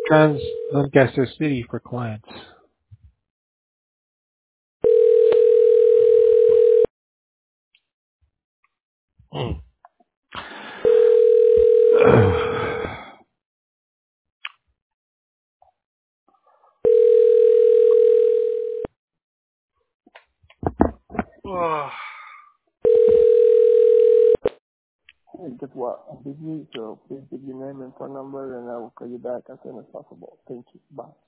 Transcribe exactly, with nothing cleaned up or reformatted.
Trans Lancaster City for clients. Mm. Oh. Hey, guess what? I'm busy, so please give your name and phone number, and I will call you back as soon as possible. Thank you. Bye.